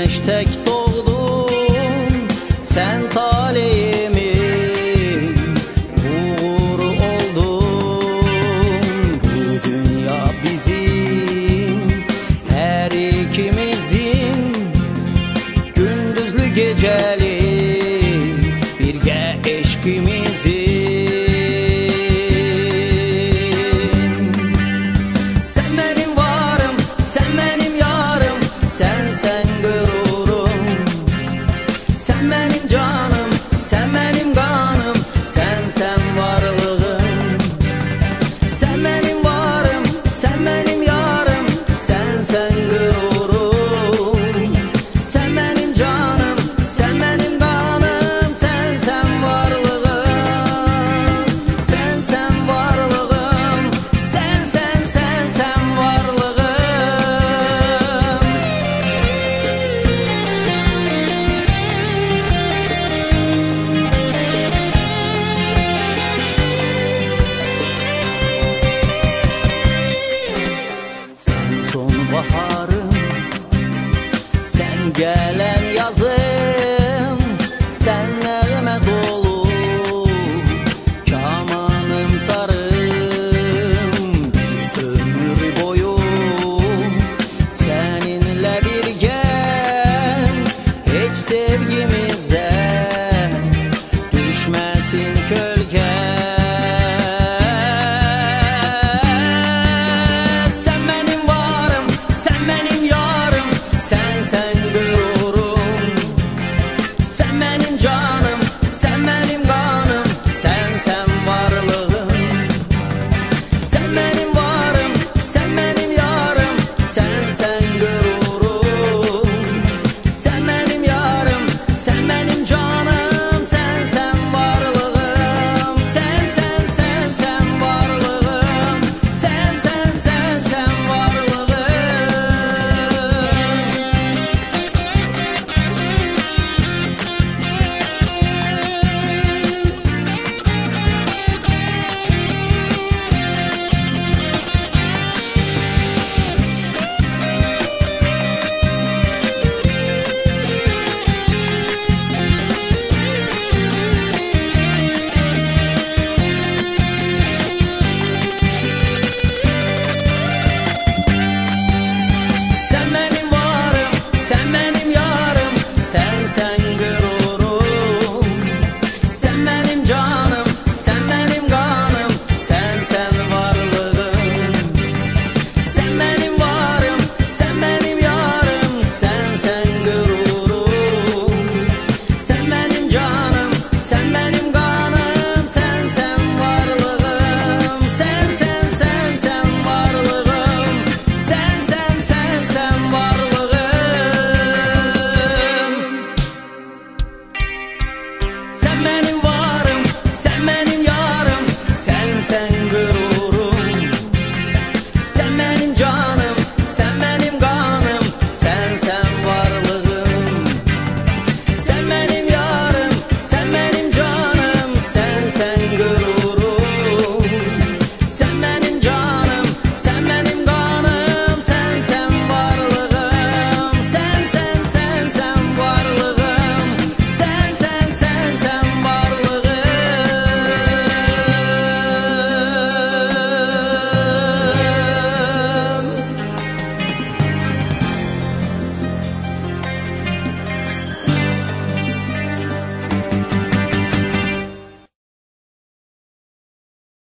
güneş tek doğdun, sen taleyimin uğuru oldun. Bu dünya bizim, her ikimizin, gündüzlü geceli birge eşkimizin. Sen benim varım, sen benim yarım, sen gururum. Sen benim canım, sen benim kanım, sen varlığım. Sen benim varım, sen benim yarım, sen gururum. Sen benim canım, sen benim kanım, sen varlığım. Sen varlığım, sen varlığım. Sen sonbaharım, sen gelen yazım, sen nağme dolu kamanım tarım. Bir ömür boyu seninle birgen, hiç sevgimize düşmesin gölge. Sen benim varım, sen benim yarım, sen gururum. Sen benim canım, sen benim kanım, sen varlığım. Sen benim varım, sen benim yarım, sen gururum. Sen benim yarım, sen benim canım, sen varlığım. Sen varlığım, sen varlığım. Sen benim varım, sen benim yarım, sen